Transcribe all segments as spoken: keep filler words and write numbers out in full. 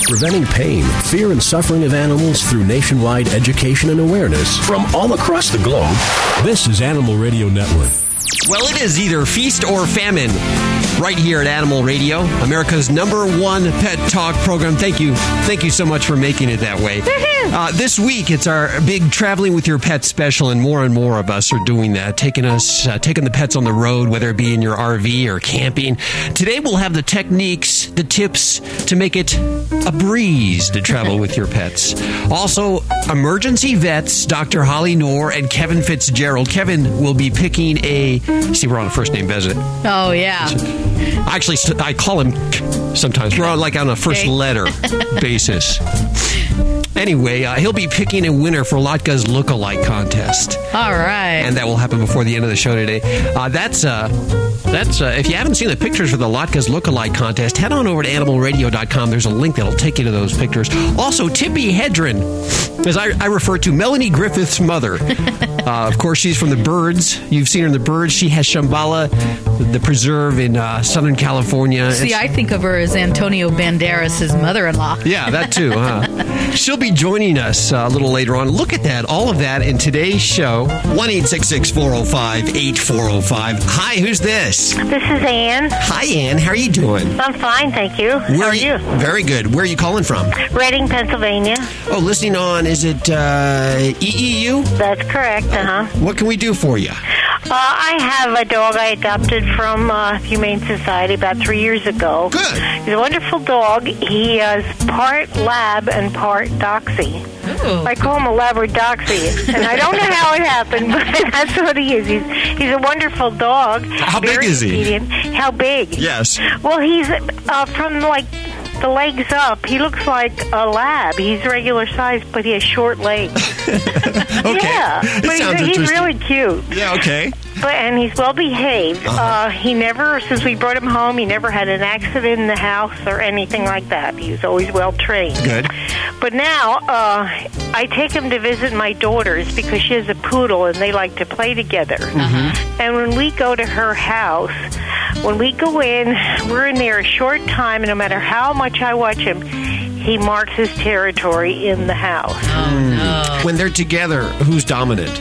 Preventing pain, fear, and suffering of animals through nationwide education and awareness from all across the globe. This is Animal Radio Network. Well, it is either feast or famine right here at Animal Radio, America's number one pet talk program. Thank you. Thank you so much for making it that way. Uh, this week, it's our big Traveling with Your Pet special, and more and more of us are doing that, taking us, uh, taking the pets on the road, whether it be in your R V or camping. Today, we'll have the techniques, the tips to make it a breeze to travel with your pets. Also, emergency vets, Doctor Holly Knorr and Kevin Fitzgerald. Kevin will be picking a... See, we're on a first-name basis. Oh, yeah. Actually, I call him sometimes. We're on, like on a first-letter basis. Anyway, uh, he'll be picking a winner for Lotka's Lookalike contest. All right. And that will happen before the end of the show today. Uh, that's, uh, that's uh, if you haven't seen the pictures for the Lotka's Lookalike contest, head on over to animal radio dot com. There's a link that'll take you to those pictures. Also, Tippi Hedren, as I, I refer to, Melanie Griffith's mother. Uh, of course, she's from the Birds. You've seen her in the Birds. She has Shambhala, the preserve in uh, Southern California. See, it's, I think of her as Antonio Banderas' mother-in-law. Yeah, that too, huh? She'll be joining us uh, a little later on. Look at that, all of that in today's show. one eight six six, four oh five, eight four oh five. Hi, who's this? This is Ann. Hi, Ann. How are you doing? I'm fine, thank you. How Where are you? Very good. Where are you calling from? Reading, Pennsylvania. Oh, listening on, is it uh, E E U? That's correct, uh-huh. What can we do for you? Uh, I have a dog I adopted from uh, Humane Society about three years ago. Good. He's a wonderful dog. He is part lab and part doxy. Ooh. I call him a labradoxy, and I don't know how it happened, but that's what he is. He's, he's a wonderful dog. How big Very is he? obedient. How big? Yes. Well, he's uh, from, like, the legs up. He looks like a lab. He's regular size, but he has short legs. Okay. Yeah, It but sounds he's, he's interesting. really cute. Yeah, okay. But and he's well behaved. Uh-huh. Uh, he never, since we brought him home, he never had an accident in the house or anything like that. He was always well trained. Good. But now uh, I take him to visit my daughters because she has a poodle and they like to play together. Mm-hmm. And when we go to her house, when we go in, we're in there a short time, and no matter how much I watch him, he marks his territory in the house. Oh, no. When they're together, who's dominant?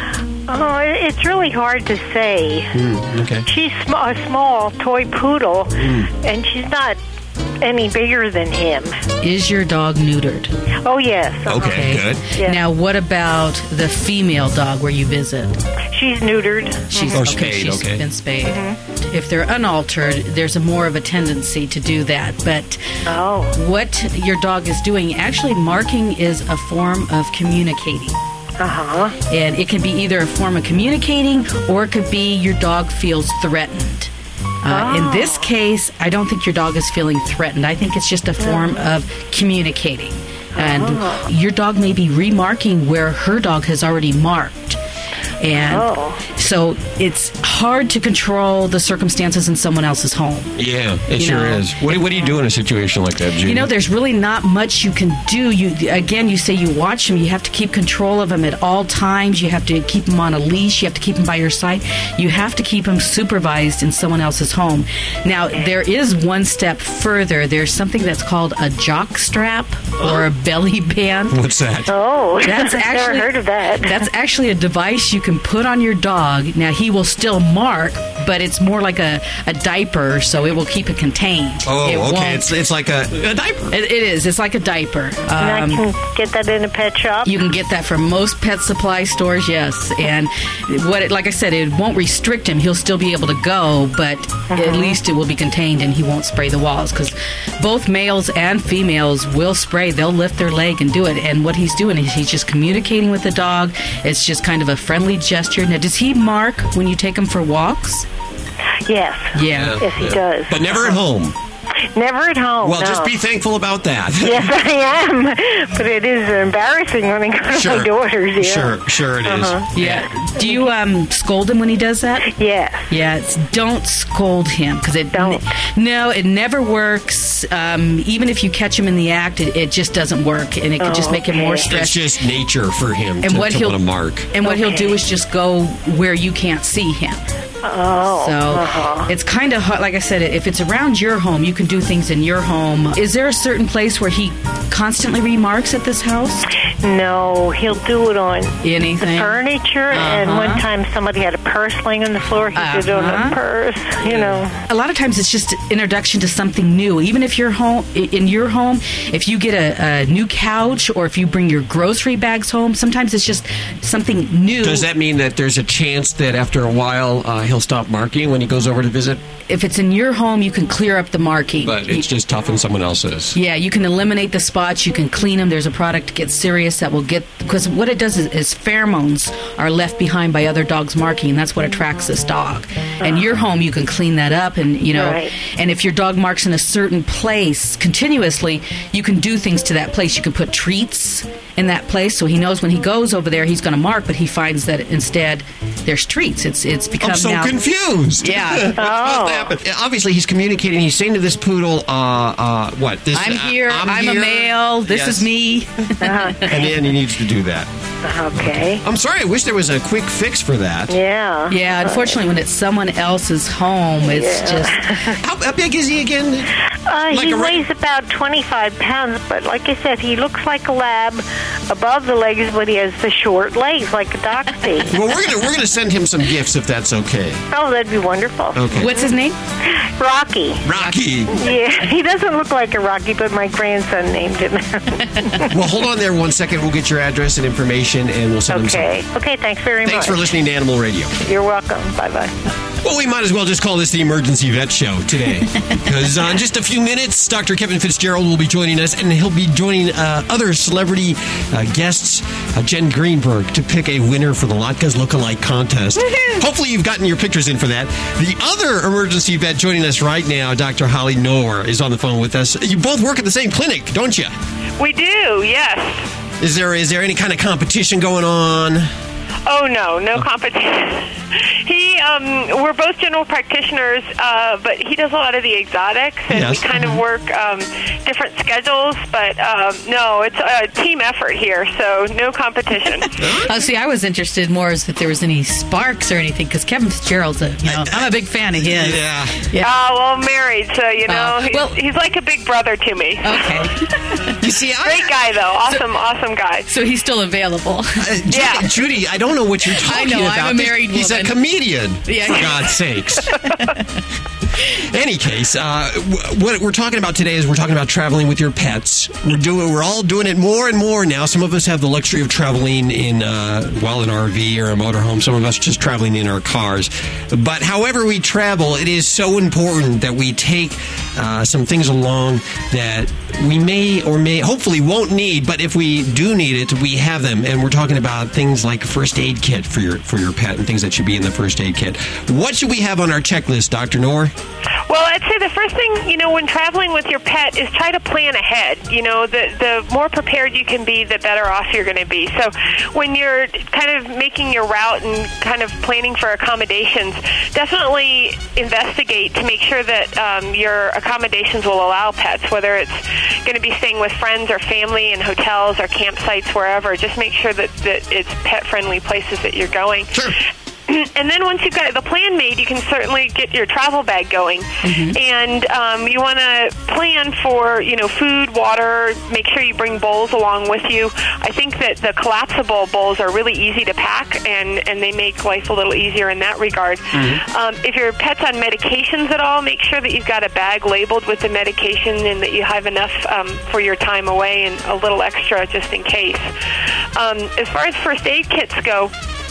Oh, it's really hard to say. Mm, okay. She's sm- a small toy poodle, Mm. and she's not any bigger than him. Is your dog neutered? Oh, yes. uh-huh. Okay, good. Yeah. Now, what about the female dog where you visit? She's neutered. She's, Or okay, spayed, she's okay. been spayed. If they're unaltered, there's a more of a tendency to do that. But Oh. what your dog is doing, actually marking is a form of communicating. Uh-huh. And it can be either a form of communicating or it could be your dog feels threatened. Uh, Oh. In this case, I don't think your dog is feeling threatened. I think it's just a form of communicating. And Oh. your dog may be remarking where her dog has already marked. And Oh. so it's hard to control the circumstances in someone else's home. Yeah, it You sure know. is. What, what do you do in a situation like that, Judy? You know, there's really not much you can do. You again, you say you watch him. You have to keep control of him at all times. You have to keep him on a leash. You have to keep him by your side. You have to keep him supervised in someone else's home. Now, there is one step further. There's something that's called a jock strap or a belly band. What's that? Oh. That's actually Never heard of that. That's actually a device you can put on your dog. Now he will still mark, but it's more like a, a diaper, so it will keep it contained. Oh, It okay. won't- It's it's like a, a diaper. It, it is. It's like a diaper. and I Um, can get that in a pet shop? you can get that from most pet supply stores, yes. And what, it, like I said, it won't restrict him. He'll still be able to go, but at least it will be contained, and he won't spray the walls because both males and females will spray. They'll lift their leg and do it. And what he's doing is he's just communicating with the dog. It's just kind of a friendly gesture. Now, does he mark when you take him for walks? Yes. Yeah. Yes, he does. But never at home. Never at home. Well, no. just be thankful about that. Yes, I am. But it is embarrassing when I go to Sure. my daughters. Yeah. Sure, sure it is. Uh-huh. Yeah. Do you um, scold him when he does that? Yes. Yeah, it's, don't scold him because it Don't. no, it never works. Um, even if you catch him in the act, it, it just doesn't work, and it could Oh, just make him more okay. stressed. It's just nature for him And to, what to he'll want to mark. And what he'll Okay. do is just go where you can't see him. Oh. So uh-huh. it's kind of hard. Like I said, if it's around your home, you can do things in your home. Is there a certain place where he constantly remarks at this house? No, he'll do it on anything. The furniture. Uh-huh. And one time somebody had a purse laying on the floor. He Uh-huh. did it on the purse, you know. A lot of times it's just introduction to something new. Even if you're home, in your home, if you get a, a new couch or if you bring your grocery bags home, sometimes it's just something new. Does that mean that there's a chance that after a while uh, he'll stop marking when he goes over to visit? If it's in your home, you can clear up the marking. But it's just tough when someone else's. Yeah, you can eliminate the spots. You can clean them. There's a product, Get Serious, that will get... Because what it does is, is pheromones are left behind by other dogs' marking, and that's what attracts this dog. And your home, you can clean that up, and, you know... Right. And if your dog marks in a certain place continuously, you can do things to that place. You can put treats in that place, so he knows when he goes over there, he's going to mark, but he finds that instead there's treats. It's it's become I'm so now... confused. Yeah. Oh. Obviously, he's communicating. He's saying to this poodle, uh, uh, what? This, I'm here. I'm, I'm here. a male. This Yes. is me. Uh-huh. And, and he needs to do that. Okay. I'm sorry. I wish there was a quick fix for that. Yeah. Yeah, unfortunately, when it's someone else's home, it's Yeah. just... How, how big is he again? Uh, Like he a ra- weighs about twenty-five pounds, but like I said, he looks like a lab above the legs, but he has the short legs like a dachshund. Well, we're gonna we're gonna send him some gifts if that's okay. Oh, that'd be wonderful. Okay. What's his name? Rocky. Rocky. Yeah, he doesn't look like a Rocky, but my grandson named him. Well, hold on there one second. We'll get your address and information, and we'll send him some. Okay. Okay, thanks very Thanks much. for listening to Animal Radio. You're welcome. Bye-bye. Well, we might as well just call this the Emergency Vet Show today. Because uh, in just a few minutes, Doctor Kevin Fitzgerald will be joining us, and he'll be joining uh, other celebrity uh, guests, uh, Jen Greenberg, to pick a winner for the Latkes Lookalike Contest. Hopefully you've gotten your pictures in for that. The other emergency vet joining us right now, Doctor Holly Knorr, is on the phone with us. You both work at the same clinic, don't you? We do, yes. Is there is there any kind of competition going on? Oh, no, no competition. He, um, we're both general practitioners, uh, but he does a lot of the exotics, and Yes. we kind of work um, different schedules, but um, no, it's a team effort here, so no competition. Oh, see, I was interested more as if there was any sparks or anything, because Kevin Fitzgerald's a, you know, I'm a big fan of his. Yeah. Yeah. Uh, well, I'm married, so, you know, Oh, he's, well- he's like a big brother to me. Okay. You see, I, Great guy, though. Awesome, awesome guy. So he's still available. Uh, Judy, Yeah. Judy, I don't know what you're talking know, about. I'm a married He's woman. a comedian, Yeah. for God's sakes. Any case, uh, w- what we're talking about today is we're talking about traveling with your pets. We're doing, we're all doing it more and more now. Some of us have the luxury of traveling in, uh, well, an R V or a motorhome. Some of us just traveling in our cars. But however we travel, it is so important that we take uh, some things along that we may or may, hopefully won't need, but if we do need it, we have them. And we're talking about things like a first aid kit for your for your pet and things that should be in the first aid kit. What should we have on our checklist, Doctor Knorr? Well, I'd say the first thing, you know, when traveling with your pet is try to plan ahead. You know, the the more prepared you can be, the better off you're going to be. So when you're kind of making your route and kind of planning for accommodations, definitely investigate to make sure that um, your accommodations will allow pets, whether it's going to be staying with friends or family in hotels or campsites, wherever. Just make sure that, that it's pet-friendly places that you're going. Sure. And then once you've got the plan made, you can certainly get your travel bag going. Mm-hmm. And um, you want to plan for, you know, food, water, make sure you bring bowls along with you. I think that the collapsible bowls are really easy to pack, and, and they make life a little easier in that regard. Mm-hmm. Um, if your pet's on medications at all, make sure that you've got a bag labeled with the medication and that you have enough um, for your time away and a little extra just in case. Um, as far as first aid kits go,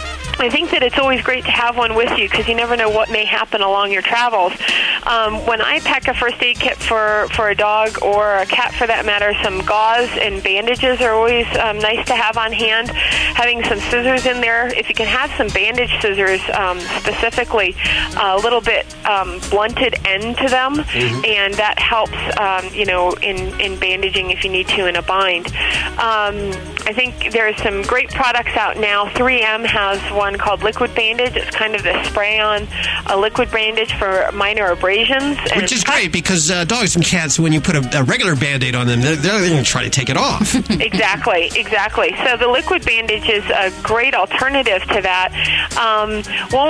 I think that it's always great to have one with you because you never know what may happen along your travels. Um, when I pack a first aid kit for, for a dog or a cat for that matter, some gauze and bandages are always um, nice to have on hand. Having some scissors in there, if you can have some bandage scissors um, specifically, a little bit um, blunted end to them, mm-hmm. and that helps, um, you know, in, in bandaging if you need to in a bind. Um, I think there's some great products out now. three M has one called Liquid Bandage. It's kind of the spray-on a liquid bandage for minor abrasions. And Which is great because uh, dogs and cats, when you put a, a regular Band-Aid on them, they're, they're going to try to take it off. Exactly, exactly. So the liquid bandage is a great alternative to that. Um, won't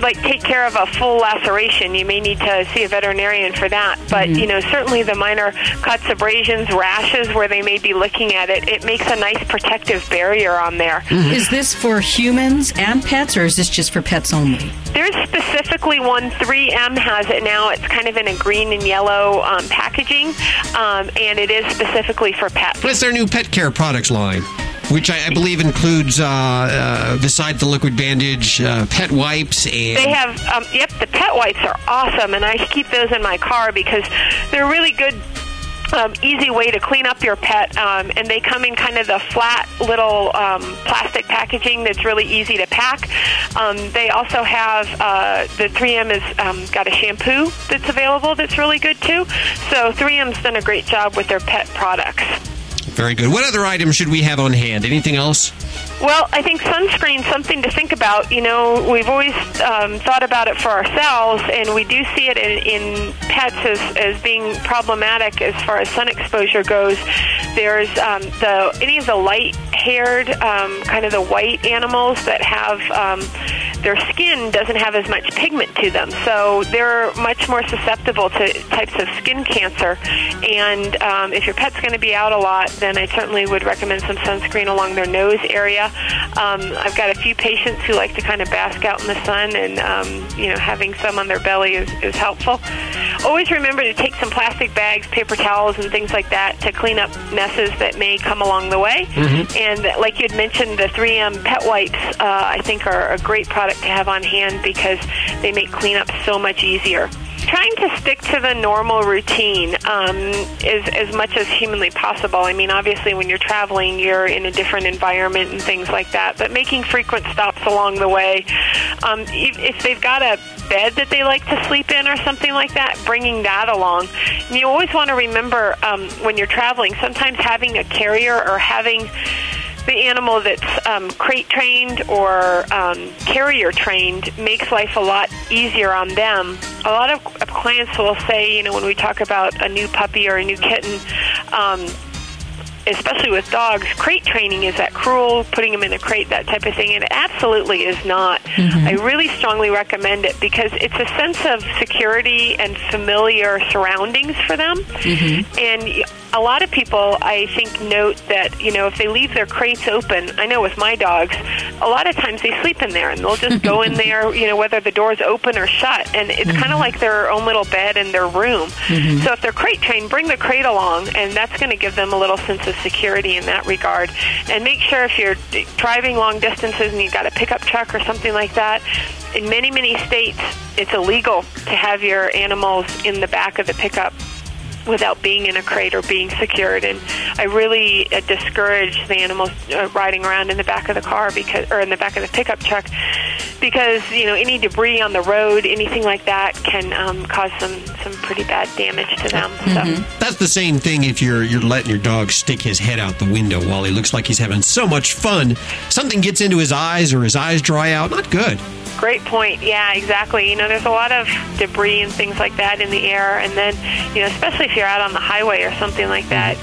like take care of a full laceration, you may need to see a veterinarian for that. But, mm-hmm. you know, certainly the minor cuts, abrasions, rashes where they may be looking at it, it makes a nice protective barrier on there. Mm-hmm. Is this for humans and pets, or is this just for pets only? There's specifically one, three M has it now. It's kind of in a green and yellow um, packaging, um, and it is specifically for pets. What's their new pet care products line? Which I, I believe includes, uh, uh, besides the liquid bandage, uh, pet wipes and... They have, um, yep, the pet wipes are awesome, and I keep those in my car because they're really good, um, easy way to clean up your pet, um, and they come in kind of the flat little um, plastic packaging that's really easy to pack. Um, they also have, uh, the three M has um, got a shampoo that's available that's really good too. So three M's done a great job with their pet products. Very good. What other items should we have on hand? Anything else? Well, I think sunscreen's something to think about. You know, we've always um, thought about it for ourselves, and we do see it in, in pets as, as being problematic as far as sun exposure goes. There's um, the any of the light-haired, um, kind of the white animals that have um, their skin doesn't have as much pigment to them, so they're much more susceptible to types of skin cancer. And um, if your pet's going to be out a lot, then I certainly would recommend some sunscreen along their nose area. Um, I've got a few patients who like to kind of bask out in the sun, and um, you know, having some on their belly is, is helpful. Always remember to take some plastic bags, paper towels, and things like that to clean up messes that may come along the way. Mm-hmm. And like you had mentioned, the three M pet wipes, uh, I think, are a great product to have on hand because they make cleanup so much easier. Trying to stick to the normal routine um, is as much as humanly possible. I mean, obviously, when you're traveling, you're in a different environment and things like that, but making frequent stops along the way. Um, if they've got a bed that they like to sleep in or something like that, bringing that along. And you always want to remember um, when you're traveling, sometimes having a carrier or having the animal that's um, crate trained or um, carrier trained makes life a lot easier on them. A lot of clients will say, you know, when we talk about a new puppy or a new kitten, um, especially with dogs, crate training is that cruel, putting them in a crate, that type of thing. And it absolutely is not. Mm-hmm. I really strongly recommend it because it's a sense of security and familiar surroundings for them. Mm-hmm. And a lot of people, I think, note that, you know, if they leave their crates open, I know with my dogs, a lot of times they sleep in there and they'll just go in there, you know, whether the door's open or shut. And it's mm-hmm. kind of like their own little bed in their room. Mm-hmm. So if they're crate trained, bring the crate along, and that's going to give them a little sense of security in that regard. And make sure if you're driving long distances and you've got a pickup truck or something like that, in many, many states, it's illegal to have your animals in the back of the pickup without being in a crate or being secured. And I really uh, discourage the animals uh, riding around in the back of the car because, or in the back of the pickup truck, because, you know, any debris on the road, anything like that, can um, cause some, some pretty bad damage to them. Mm-hmm. So that's the same thing if you're you're letting your dog stick his head out the window while he looks like he's having so much fun. Something gets into his eyes or his eyes dry out. Not good. Great point. Yeah, exactly. You know, there's a lot of debris and things like that in the air, and then, you know, especially if you're out on the highway or something like that,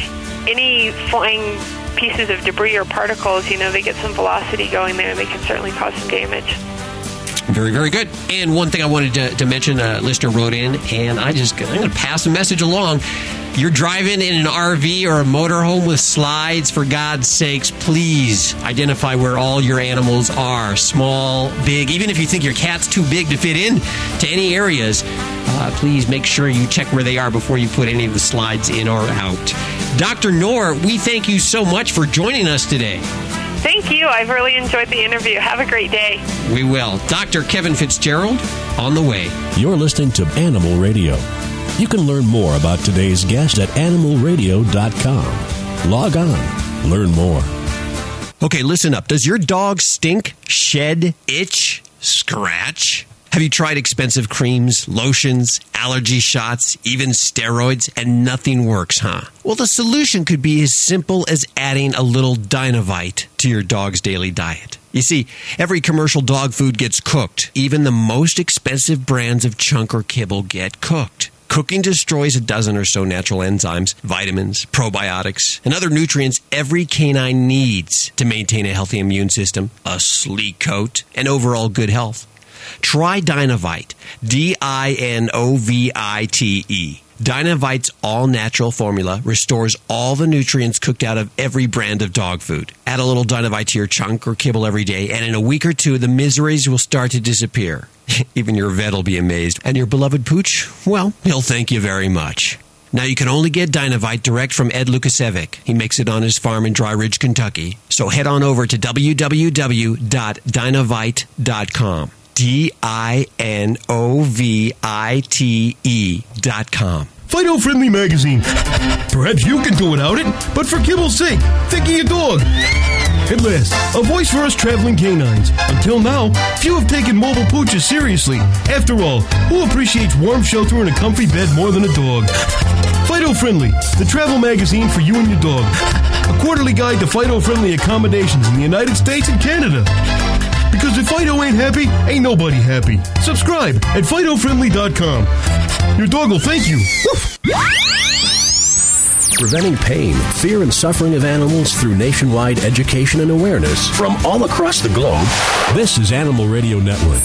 any flying pieces of debris or particles, you know, they get some velocity going there, and they can certainly cause some damage. Very, very good. And one thing I wanted to, to mention, a listener wrote in, and I just, I'm going to pass the message along. You're driving in an R V or a motorhome with slides, for God's sakes, please identify where all your animals are. Small, big, even if you think your cat's too big to fit in to any areas, uh, please make sure you check where they are before you put any of the slides in or out. Doctor Noor, we thank you so much for joining us today. Thank you. I've really enjoyed the interview. Have a great day. We will. Doctor Kevin Fitzgerald, on the way. You're listening to Animal Radio. You can learn more about today's guest at animal radio dot com. Log on. Learn more. Okay, listen up. Does your dog stink, shed, itch, scratch? Have you tried expensive creams, lotions, allergy shots, even steroids, and nothing works, huh? Well, the solution could be as simple as adding a little Dinovite to your dog's daily diet. You see, every commercial dog food gets cooked. Even the most expensive brands of chunk or kibble get cooked. Cooking destroys a dozen or so natural enzymes, vitamins, probiotics, and other nutrients every canine needs to maintain a healthy immune system, a sleek coat, and overall good health. Try Dynovite, D I N O V I T E. Dynovite's all-natural formula restores all the nutrients cooked out of every brand of dog food. Add a little Dynovite to your chunk or kibble every day, and in a week or two, the miseries will start to disappear. Even your vet will be amazed. And your beloved pooch, well, he'll thank you very much. Now, you can only get Dynovite direct from Ed Lukasevic. He makes it on his farm in Dry Ridge, Kentucky. So head on over to w w w dot dynovite dot com. D I N O V I T E dot com. Fido Friendly Magazine. Perhaps you can do without it, but for kibble's sake, think of your dog. At last, a voice for us traveling canines. Until now, few have taken mobile pooches seriously. After all, who appreciates warm shelter and a comfy bed more than a dog? Fido Friendly, the travel magazine for you and your dog. A quarterly guide to Fido-friendly accommodations in the United States and Canada. Because if Fido ain't happy, ain't nobody happy. Subscribe at Fido Friendly dot com. Your dog will thank you. Woof. Preventing pain, fear, and suffering of animals through nationwide education and awareness from all across the globe. This is Animal Radio Network.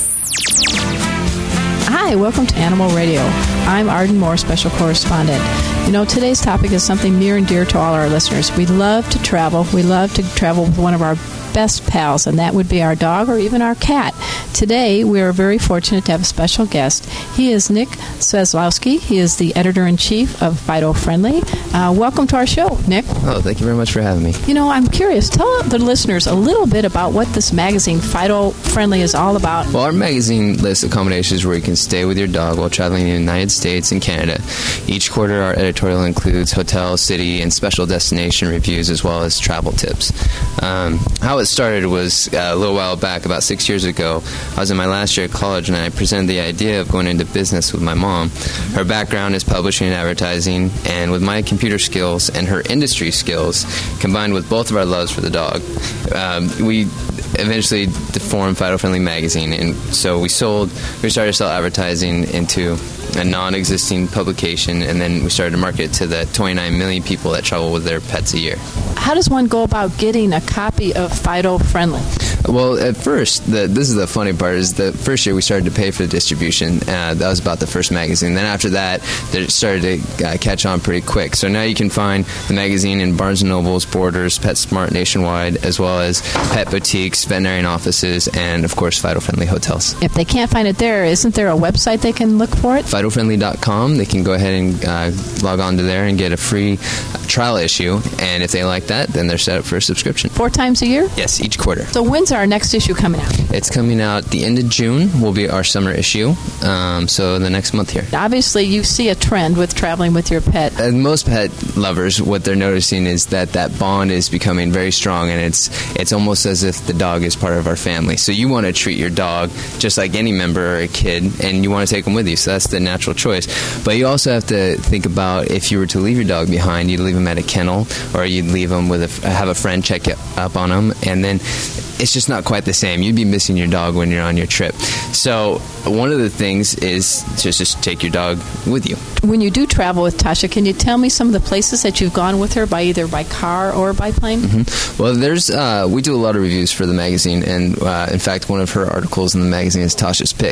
Hi, welcome to Animal Radio. I'm Arden Moore, Special Correspondent. You know, today's topic is something near and dear to all our listeners. We love to travel. We love to travel with one of our best pals, and that would be our dog or even our cat. Today, we are very fortunate to have a special guest. He is Nick Sveslowski. He is the editor-in-chief of Fido Friendly. Uh, welcome to our show, Nick. Oh, thank you very much for having me. You know, I'm curious. Tell the listeners a little bit about what this magazine, Fido Friendly, is all about. Well, our magazine lists accommodations where you can stay with your dog while traveling in the United States and Canada. Each quarter, our editorial includes hotel, city, and special destination reviews, as well as travel tips. Um, how it started was uh, a little while back, about six years ago. I was in my last year of college, and I presented the idea of going into business with my mom. Her background is publishing and advertising, and with my computer skills and her industry skills, combined with both of our loves for the dog, um, we eventually formed Fido Friendly Magazine. And so we sold, we started to sell advertising into a non-existing publication, and then we started to market it to the twenty-nine million people that travel with their pets a year. How does one go about getting a copy of Fido Friendly? Well, at first, the, this is the funny part, is the first year we started to pay for the distribution. Uh, that was about the first magazine. Then after that, it started to uh, catch on pretty quick. So now you can find the magazine in Barnes and Nobles, Borders, PetSmart nationwide, as well as pet boutiques, veterinarian offices, and, of course, Fido Friendly hotels. If they can't find it there, isn't there a website they can look for it? Fido Friendly dot com. They can go ahead and uh, log on to there and get a free trial issue. And if they like that, then they're set up for a subscription. Four times a year? Yes, each quarter. So when's our next issue coming out? It's coming out the end of June will be our summer issue, um, so the next month here. Obviously, you see a trend with traveling with your pet. And most pet lovers, what they're noticing is that that bond is becoming very strong, and it's it's almost as if the dog is part of our family. So you want to treat your dog just like any member or a kid, and you want to take them with you, so that's the natural choice. But you also have to think about if you were to leave your dog behind, you'd leave him at a kennel, or you'd leave him with a, have a friend check up on him, and then it's just not quite the same. You'd be missing your dog when you're on your trip. So one of the things is to just take your dog with you. When you do travel with Tasha, can you tell me some of the places that you've gone with her, by either by car or by plane? Mm-hmm. Well, there's uh, we do a lot of reviews for the magazine, and uh, in fact, one of her articles in the magazine is Tasha's pick.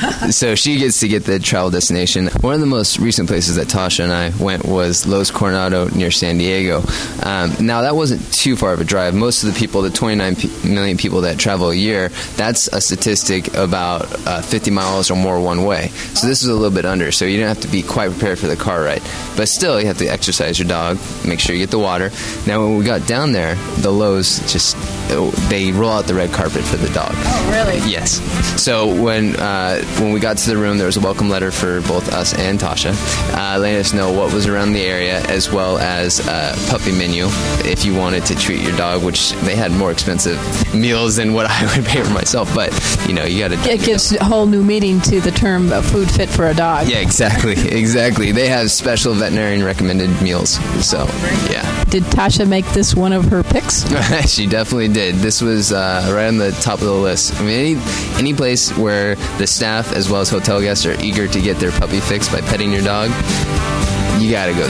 So she gets to get the travel destination. One of the most recent places that Tasha and I went was Los Coronado near San Diego. Um, now, that wasn't too far of a drive. Most of the people, the twenty-nine million people that travel a year, that's a statistic about uh, fifty miles or more one way. So this is a little bit under, so you don't have to be quite prepared for the car ride. But still, you have to exercise your dog, make sure you get the water. Now, when we got down there, the Lowe's just, they roll out the red carpet for the dog. Oh, really? Yes. So when uh, when we got to the room, there was a welcome letter for both us and Tasha, uh, letting us know what was around the area, as well as a puppy menu if you wanted to treat your dog, which they had more expensive meals than what I would pay for myself. But, you know, you got to... It gives a whole new meaning to the term uh, food fit for a dog. Yeah, exactly. Exactly. They have special veterinarian recommended meals. So, yeah. Did Tasha make this one of her picks? She definitely did. This was uh, right on the top of the list. I mean, any, any place where the staff as well as hotel guests are eager to get their puppy fix by petting your dog, you got to go there.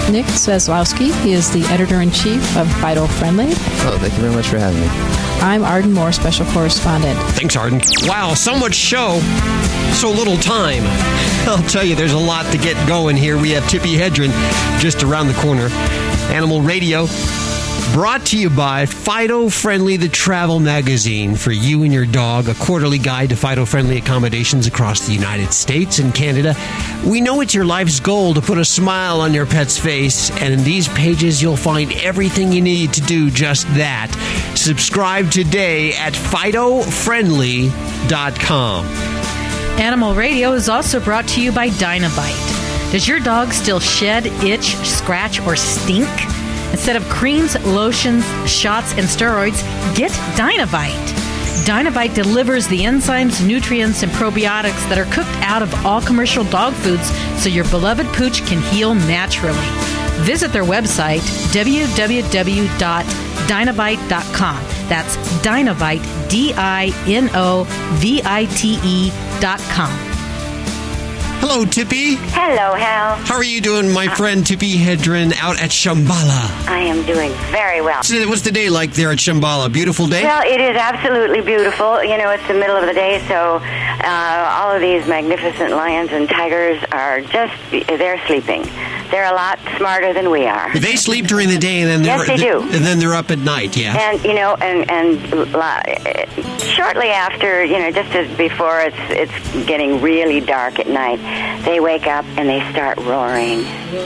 Nick Zaslowski. He is the editor-in-chief of Fido Friendly. Oh, thank you very much for having me. I'm Arden Moore, special correspondent. Thanks, Arden. Wow, so much show, so little time. I'll tell you, there's a lot to get going here. We have Tippi Hedren just around the corner. Animal Radio, brought to you by Fido Friendly, the travel magazine for you and your dog, a quarterly guide to Fido-friendly accommodations across the United States and Canada. We know it's your life's goal to put a smile on your pet's face, and in these pages you'll find everything you need to do just that. Subscribe today at fido friendly dot com. Animal Radio is also brought to you by Dynovite. Does your dog still shed, itch, scratch, or stink? Instead of creams, lotions, shots, and steroids, get Dynovite. Dynovite delivers the enzymes, nutrients, and probiotics that are cooked out of all commercial dog foods so your beloved pooch can heal naturally. Visit their website, w w w dot dynovite dot com. That's Dynovite, D I N O V I T E dot com. Hello, Tippi. Hello, Hal. How are you doing, my friend Tippi Hedren out at Shambhala? I am doing very well. So what's the day like there at Shambhala? Beautiful day? Well, it is absolutely beautiful. You know, it's the middle of the day, so uh, all of these magnificent lions and tigers are just, they're sleeping. They're a lot smarter than we are. They sleep during the day, and then they're, yes, they do. And then they're up at night, yeah. And you know, and and uh, shortly after, you know, just as before it's it's getting really dark at night, they wake up and they start roaring.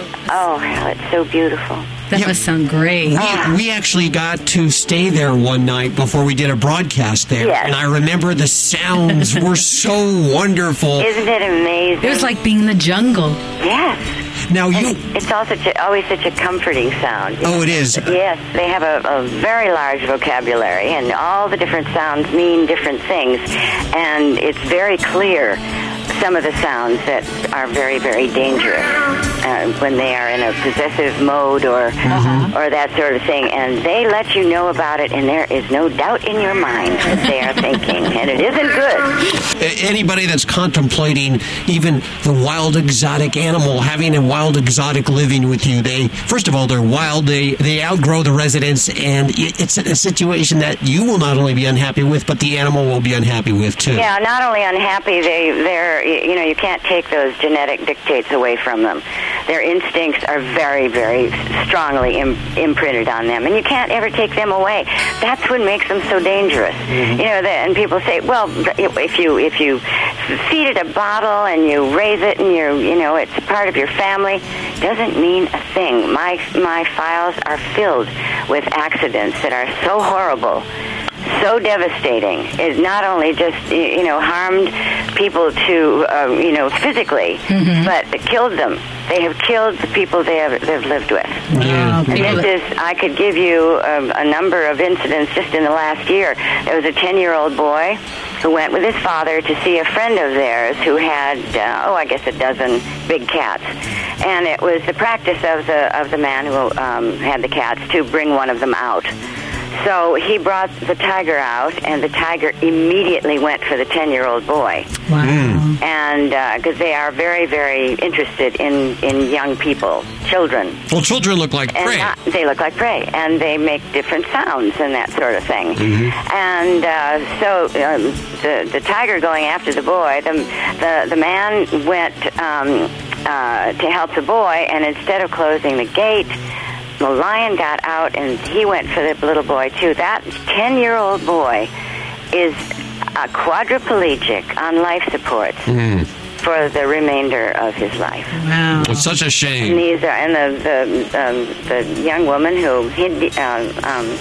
Oh, hell, it's so beautiful. That yeah. must sound great. We, we actually got to stay there one night before we did a broadcast there. Yes. And I remember the sounds were so wonderful. Isn't it amazing? It was like being in the jungle. Yes. Now you, and it's also such a, always such a comforting sound. Oh, it is. Yes, they have a, a very large vocabulary, and all the different sounds mean different things, and it's very clear some of the sounds that are very, very dangerous uh, when they are in a possessive mode or mm-hmm. or that sort of thing. And they let you know about it, and there is no doubt in your mind that they are thinking, and it isn't good. Anybody that's contemplating even the wild exotic animal, having a wild exotic living with you, they, first of all, they're wild, they, they outgrow the residents, and it's a situation that you will not only be unhappy with, but the animal will be unhappy with, too. Yeah, not only unhappy, they, they're you know, you can't take those genetic dictates away from them. Their instincts are very, very strongly Im- imprinted on them, and you can't ever take them away. That's what makes them so dangerous. Mm-hmm. You know, the, and people say, well, if you if you feed it a bottle and you raise it and you you know it's part of your family, doesn't mean a thing. My my files are filled with accidents that are so horrible, so devastating. It not only just, you know, harmed people to, uh, you know, physically, mm-hmm. but it killed them. They have killed the people they have they've lived with. Yeah. And this is, I could give you um, a number of incidents just in the last year. There was a ten-year-old boy who went with his father to see a friend of theirs who had, uh, oh, I guess a dozen big cats. And it was the practice of the of the man who um, had the cats to bring one of them out. So he brought the tiger out, and the tiger immediately went for the ten-year-old boy. Wow. Mm. And because uh, they are very, very interested in, in young people, children. Well, children look like prey. And, uh, they look like prey, and they make different sounds and that sort of thing. Mm-hmm. And uh, so um, the, the tiger going after the boy, the, the, the man went um, uh, to help the boy, and instead of closing the gate, the lion got out, and he went for the little boy, too. That ten-year-old boy is a quadriplegic on life support mm. for the remainder of his life. Wow. It's such a shame. And these are, and the the, um, the young woman who, hid, um, um,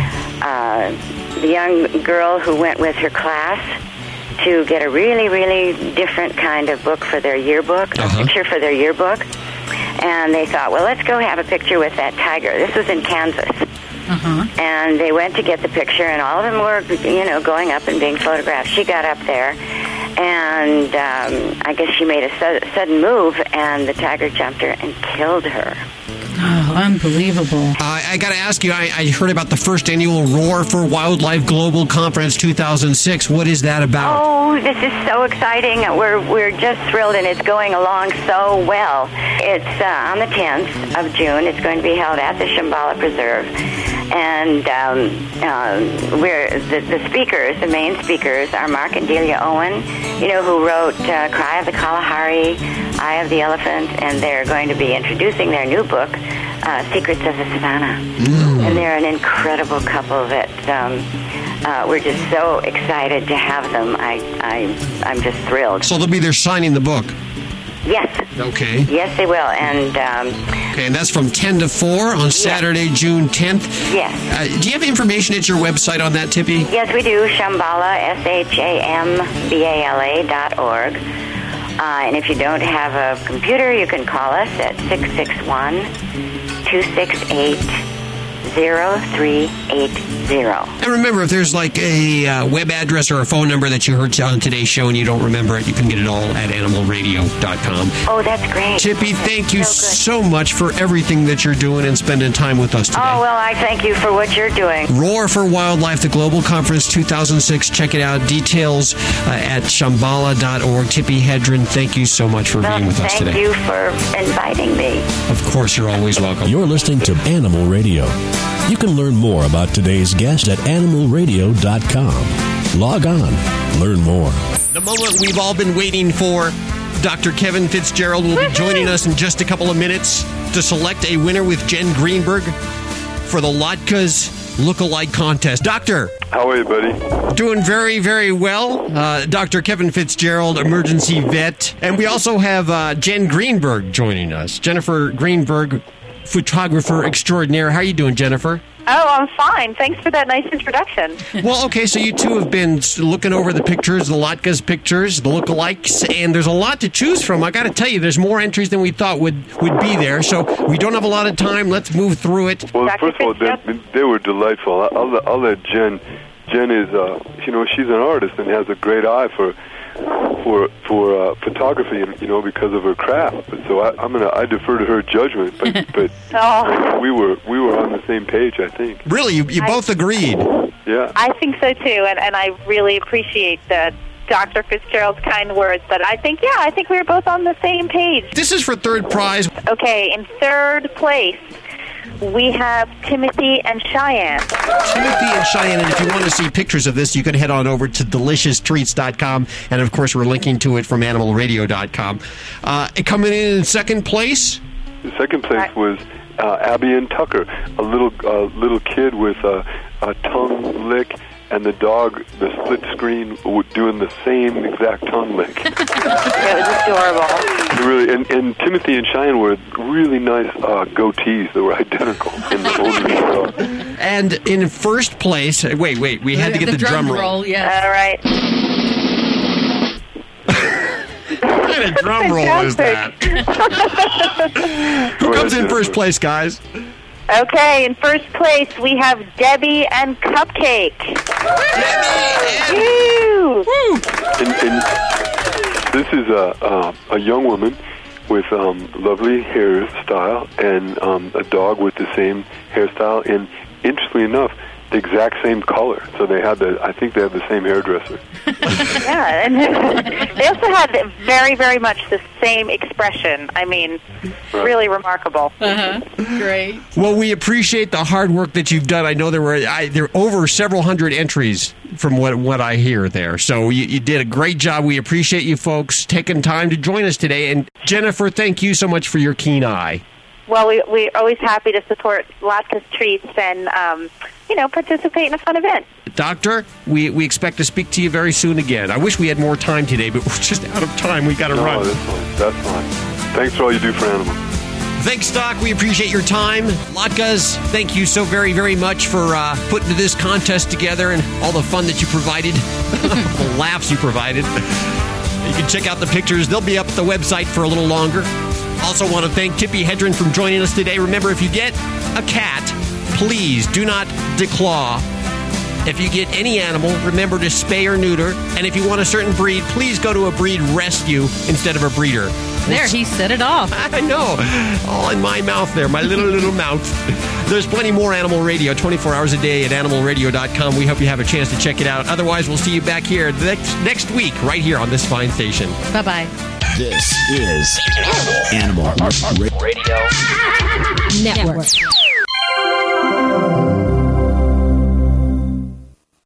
uh, the young girl who went with her class to get a really, really different kind of book for their yearbook, uh-huh. a picture for their yearbook. And they thought, well, let's go have a picture with that tiger. This was in Kansas. Uh-huh. And they went to get the picture, and all of them were, you know, going up and being photographed. She got up there, And um, I guess she made a su- sudden move, and the tiger jumped her and killed her. Oh, unbelievable. Uh, I got to ask you, I, I heard about the first annual Roar for Wildlife Global Conference two thousand six. What is that about? Oh, this is so exciting. We're we're just thrilled, and it's going along so well. It's uh, on the tenth of June. It's going to be held at the Shambhala Preserve. And um, uh, we're the, the speakers, the main speakers, are Mark and Delia Owen, you know, who wrote uh, Cry of the Kalahari, Eye of the Elephant, and they're going to be introducing their new book, uh, Secrets of the Savannah. Mm. And they're an incredible couple that um, uh, we're just so excited to have them. I, I, I'm just thrilled. So they'll be there signing the book? Yes. Okay. Yes, they will. And um, okay, and that's from ten to four on Saturday, yes. June tenth. Yes. Uh, do you have information at your website on that, Tippy? Yes, we do. Shambhala, S H A M B A L A dot org. Uh, and if you don't have a computer, you can call us at six six one, two six eight, zero three eight zero. And remember, if there's like a uh, web address or a phone number that you heard on today's show and you don't remember it, you can get it all at animal radio dot com. Oh, that's great. Tippy, thank you so, so much for everything that you're doing and spending time with us today. Oh, well, I thank you for what you're doing. Roar for Wildlife, the Global Conference two thousand six. Check it out. Details uh, at shambhala dot org. Tippy Hedren, thank you so much for well, being with us today. Thank you for inviting me. Of course, you're always welcome. You're listening to Animal Radio. You can learn more about today's guest at animal radio dot com. Log on. Learn more. The moment we've all been waiting for. Doctor Kevin Fitzgerald will be joining us in just a couple of minutes to select a winner with Jen Greenberg for the Latkes Lookalike Contest. Doctor. How are you, buddy? Doing very, very well. Uh, Doctor Kevin Fitzgerald, emergency vet. And we also have uh, Jen Greenberg joining us. Jennifer Greenberg, photographer extraordinaire. How are you doing, Jennifer? Oh, I'm fine. Thanks for that nice introduction. Well, okay, so you two have been looking over the pictures, the Latkes pictures, the lookalikes, and there's a lot to choose from. I got to tell you, there's more entries than we thought would, would be there, so we don't have a lot of time. Let's move through it. Well, first of all, they, they were delightful. I'll, I'll, let, I'll let Jen. Jen is, uh, you know, she's an artist and has a great eye for for for uh, photography, and you know, because of her craft. But so I, I'm gonna I defer to her judgment. But but oh. we were we were on the same page, I think. Really, you you I, both agreed. Yeah, I think so too, and and I really appreciate that. Doctor Fitzgerald's kind words, but I think, yeah, I think we were both on the same page. This is for third prize. Okay, in third place, we have Timothy and Cheyenne. Timothy and Cheyenne, and if you want to see pictures of this, you can head on over to delicious treats dot com, and of course, we're linking to it from animal radio dot com. Uh, coming in in second place? The second place right. was uh, Abby and Tucker, a little uh, little kid with a, a tongue lick, and the dog, the split screen, doing the same exact tongue lick. It was adorable. Really, and, and Timothy and Cheyenne were really nice uh, goatees that were identical in the older And in first place, wait, wait, we had to get the, the drum, drum roll. roll. Yes. All right. What kind of drum roll is that? Who comes in first place, guys? Okay, in first place, we have Debbie and Cupcake. Debbie! Woo! Woo! And, and this is a, uh, a young woman with um, lovely hairstyle and um, a dog with the same hairstyle, and interestingly enough, the exact same color. So they had the, I think they have the same hairdresser. Yeah, and they also had very, very much the same expression. I mean, right. really remarkable. Uh-huh. Great. Well, we appreciate the hard work that you've done. I know there were I, there were over several hundred entries from what what I hear there. So you, you did a great job. We appreciate you folks taking time to join us today. And Jennifer, thank you so much for your keen eye. Well, we, we're always happy to support Latkes Treats and, um, you know, participate in a fun event. Doctor, we, we expect to speak to you very soon again. I wish we had more time today, but we're just out of time. We've got to no, run. that's fine. That's fine. Thanks for all you do for animals. Thanks, Doc. We appreciate your time. Latkes, thank you so very, very much for uh, putting this contest together and all the fun that you provided, the laughs you provided. You can check out the pictures. They'll be up at the website for a little longer. Also want to thank Tippy Hedren for joining us today. Remember, if you get a cat, please do not declaw If you get any animal, remember to spay or neuter. And if you want a certain breed, please go to a breed rescue instead of a breeder. There, he said it all. I know. All in my mouth there, my little, little mouth. There's plenty more Animal Radio, twenty-four hours a day at animal radio dot com. We hope you have a chance to check it out. Otherwise, we'll see you back here next, next week, right here on this fine station. Bye-bye. This is Animal Radio Network.